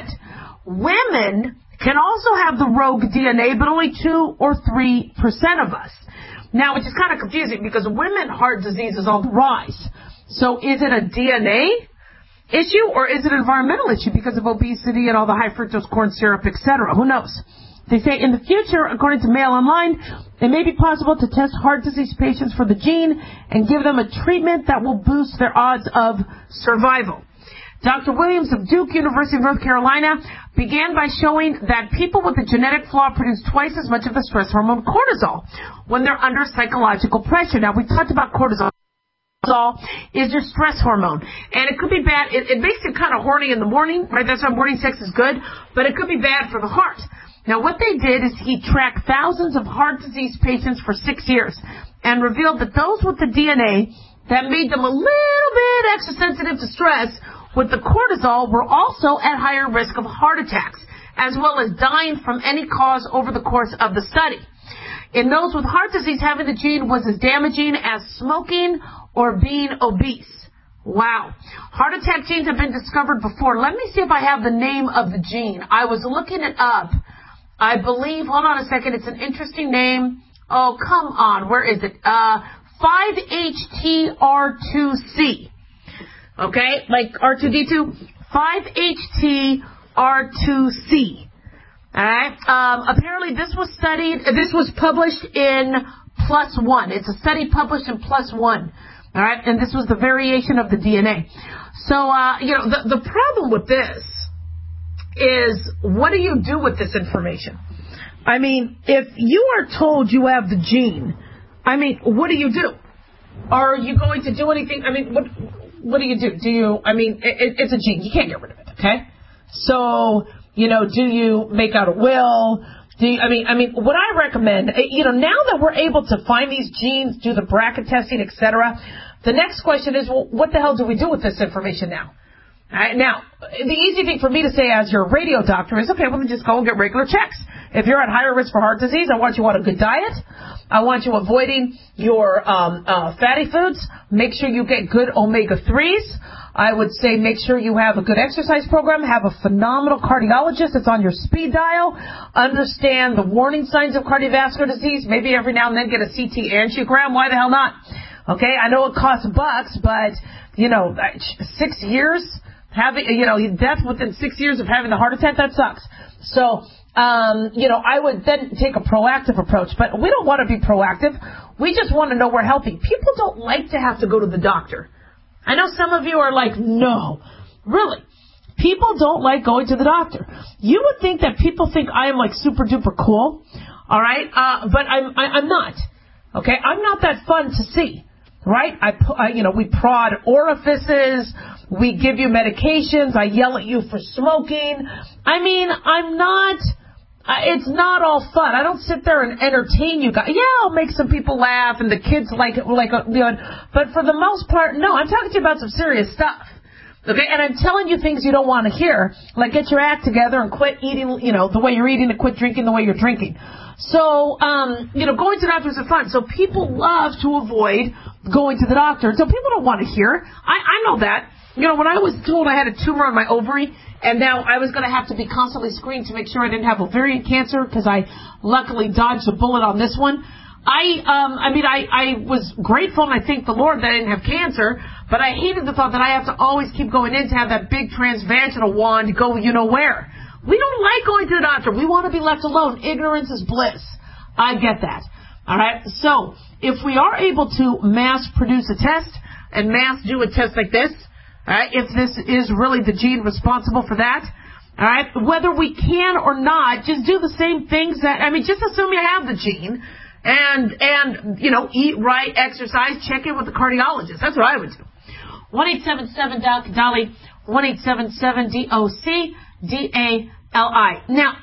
Women can also have the rogue DNA, but only 2 or 3% of us. Now, which is kind of confusing because women heart disease is on the rise. So is it a DNA issue or is it an environmental issue because of obesity and all the high fructose corn syrup, etc.? Who knows? They say in the future, according to Mail Online, it may be possible to test heart disease patients for the gene and give them a treatment that will boost their odds of survival. Dr. Williams of Duke University of North Carolina began by showing that people with a genetic flaw produce twice as much of the stress hormone cortisol when they're under psychological pressure. Now, we talked about cortisol. Cortisol is your stress hormone, and it could be bad. It makes you kind of horny in the morning, right? That's why morning sex is good, but it could be bad for the heart. Now, what they did is he tracked thousands of heart disease patients for 6 years and revealed that those with the DNA that made them a little bit extra sensitive to stress with the cortisol were also at higher risk of heart attacks, as well as dying from any cause over the course of the study. In those with heart disease, having the gene was as damaging as smoking or being obese. Wow. Heart attack genes have been discovered before. Let me see if I have the name of the gene. I was looking it up. I believe, hold on a second, it's an interesting name. Oh, come on, where is it? 5-HTR2C. Okay, like R2D2? 5-HTR2C. Alright, apparently this was published in PLOS ONE. It's a study published in PLOS ONE. Alright, and this was the variation of the DNA. So, the problem with this is, what do you do with this information? I mean, if you are told you have the gene, I mean, what do you do? Are you going to do anything? I mean, what do you do? It's a gene. You can't get rid of it, okay? So, do you make out a will? What I recommend, now that we're able to find these genes, do the BRCA testing, etc., the next question is, well, what the hell do we do with this information now? Now, the easy thing for me to say as your radio doctor is, okay, well, then just go and get regular checks. If you're at higher risk for heart disease, I want you on a good diet. I want you avoiding your fatty foods. Make sure you get good omega-3s. I would say make sure you have a good exercise program. Have a phenomenal cardiologist that's on your speed dial. Understand the warning signs of cardiovascular disease. Maybe every now and then get a CT angiogram. Why the hell not? Okay, I know it costs $bucks, but, 6 years, death within 6 years of having the heart attack, that sucks. So, I would then take a proactive approach, but we don't want to be proactive. We just want to know we're healthy. People don't like to have to go to the doctor. I know some of you are like, no, really. People don't like going to the doctor. You would think that people think I am like super duper cool, all right? But I'm not. Okay, I'm not that fun to see, right? We prod orifices. We give you medications. I yell at you for smoking. I'm not. It's not all fun. I don't sit there and entertain you guys. Yeah, I'll make some people laugh and the kids like it, but for the most part, no, I'm talking to you about some serious stuff. Okay, and I'm telling you things you don't want to hear, like get your act together and quit eating, the way you're eating and quit drinking the way you're drinking. So, going to doctors is fun. So people love to avoid going to the doctor. So people don't want to hear. I know that. When I was told I had a tumor on my ovary, and now I was going to have to be constantly screened to make sure I didn't have ovarian cancer, because I luckily dodged a bullet on this one. I was grateful and I thanked the Lord that I didn't have cancer, but I hated the thought that I have to always keep going in to have that big transvaginal wand go where. We don't like going to the doctor. We want to be left alone. Ignorance is bliss. I get that. All right. So if we are able to mass produce a test and mass do a test like this, all right, if this is really the gene responsible for that, All right, whether we can or not, just do the same things just assume you have the gene and eat right, exercise, check in with the cardiologist. That's what I would do. 1-877-DOC-DOLLY, 1-877-DOC-DALI. Now,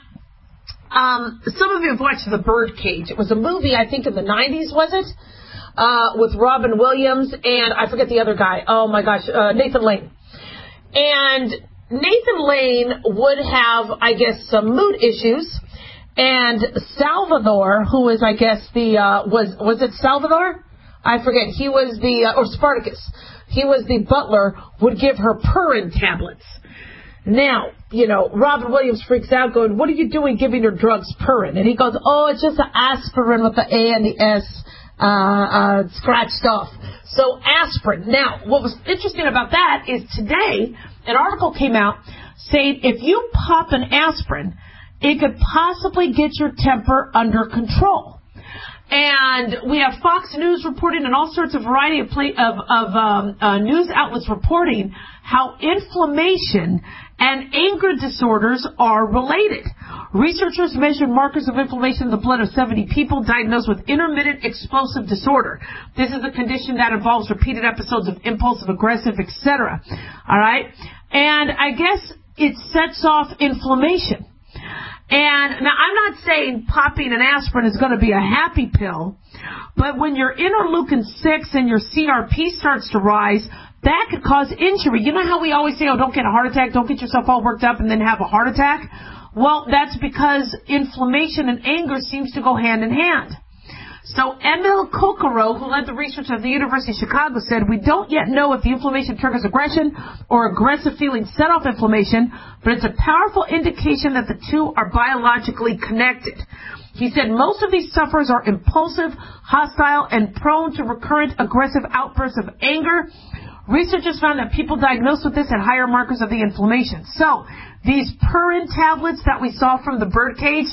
some of you have watched The Birdcage. It was a movie, I think, in the 90s, was it? With Robin Williams and I forget the other guy. Oh, my gosh, Nathan Lane. And Nathan Lane would have, I guess, some mood issues. And Salvador, who was, I guess, was it Salvador? I forget. He was or Spartacus. He was the butler, would give her Purin tablets. Now, Robin Williams freaks out going, what are you doing giving her drugs Purin? And he goes, oh, it's just an aspirin with the A and the S scratched off. So aspirin. Now, what was interesting about that is today an article came out saying if you pop an aspirin, it could possibly get your temper under control. And we have Fox News reporting and all sorts of variety of news outlets reporting how inflammation and anger disorders are related. Researchers measured markers of inflammation in the blood of 70 people diagnosed with intermittent explosive disorder. This is a condition that involves repeated episodes of impulsive, aggressive, etc. All right? And I guess it sets off inflammation. And now I'm not saying popping an aspirin is going to be a happy pill, but when your interleukin-6 and your CRP starts to rise, that could cause injury. You know how we always say, oh, don't get a heart attack, don't get yourself all worked up and then have a heart attack? Well, that's because inflammation and anger seems to go hand in hand. So Emil Kokoro, who led the research at the University of Chicago, said, we don't yet know if the inflammation triggers aggression or aggressive feelings set off inflammation, but it's a powerful indication that the two are biologically connected. He said most of these sufferers are impulsive, hostile, and prone to recurrent aggressive outbursts of anger. Researchers found that people diagnosed with this had higher markers of the inflammation. So these Purin tablets that we saw from the Birdcage,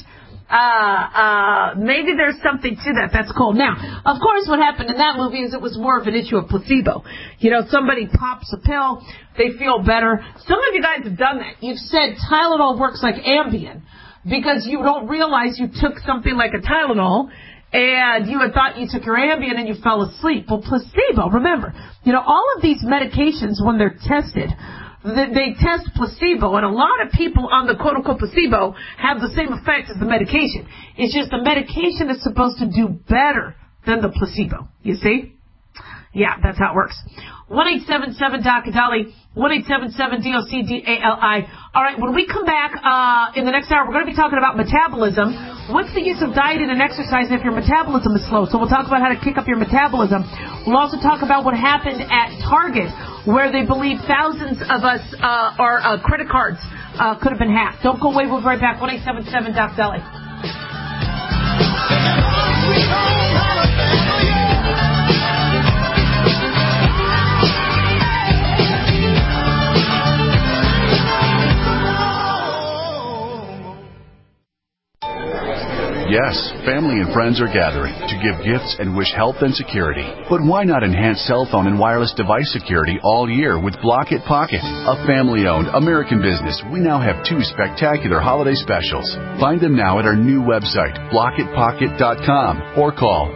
maybe there's something to that. That's cool. Now, of course, what happened in that movie is it was more of an issue of placebo. Somebody pops a pill, they feel better. Some of you guys have done that. You've said Tylenol works like Ambien because you don't realize you took something like a Tylenol and you had thought you took your Ambien and you fell asleep. Well, placebo, remember, all of these medications, when they're tested, they test placebo, and a lot of people on the quote-unquote placebo have the same effect as the medication. It's just the medication is supposed to do better than the placebo. You see? Yeah, that's how it works. 1-877-DOC-DOLLY, 1-877-DOC-DALI. All right, when we come back in the next hour, we're going to be talking about metabolism. What's the use of dieting and exercise if your metabolism is slow? So we'll talk about how to kick up your metabolism. We'll also talk about what happened at Target, where they believe thousands of us, our credit cards could have been hacked. Don't go away. We'll be right back. 1-877-DOC-DOLLY. Yes, family and friends are gathering to give gifts and wish health and security. But why not enhance cell phone and wireless device security all year with Block-It Pocket? A family-owned American business, we now have 2 spectacular holiday specials. Find them now at our new website, blockitpocket.com, or call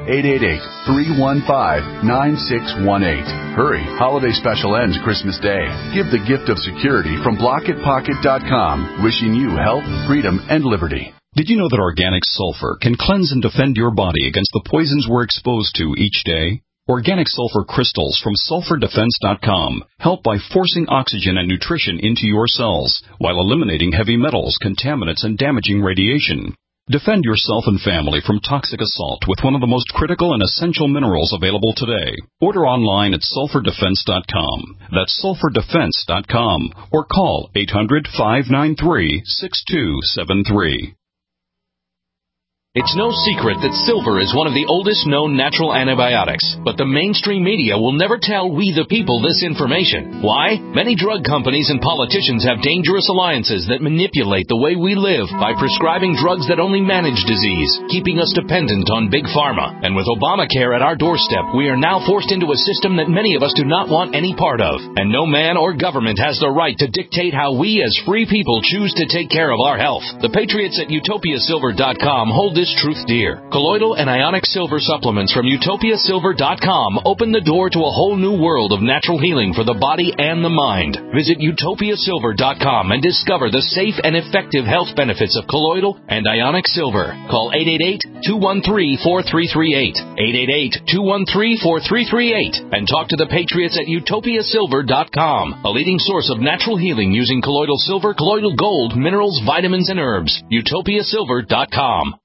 888-315-9618. Hurry, holiday special ends Christmas Day. Give the gift of security from blockitpocket.com, wishing you health, freedom, and liberty. Did you know that organic sulfur can cleanse and defend your body against the poisons we're exposed to each day? Organic sulfur crystals from sulfurdefense.com help by forcing oxygen and nutrition into your cells while eliminating heavy metals, contaminants, and damaging radiation. Defend yourself and family from toxic assault with one of the most critical and essential minerals available today. Order online at sulfurdefense.com. That's sulfurdefense.com, or call 800-593-6273. It's no secret that silver is one of the oldest known natural antibiotics, but the mainstream media will never tell we the people this information. Why? Many drug companies and politicians have dangerous alliances that manipulate the way we live by prescribing drugs that only manage disease, keeping us dependent on big pharma. And with Obamacare at our doorstep, we are now forced into a system that many of us do not want any part of. And no man or government has the right to dictate how we as free people choose to take care of our health. The patriots at UtopiaSilver.com hold this truth dear. Colloidal and ionic silver supplements from UtopiaSilver.com open the door to a whole new world of natural healing for the body and the mind. Visit UtopiaSilver.com and discover the safe and effective health benefits of colloidal and ionic silver. Call 888-213-4338. 888-213-4338 and talk to the patriots at UtopiaSilver.com, a leading source of natural healing using colloidal silver, colloidal gold, minerals, vitamins, and herbs. UtopiaSilver.com.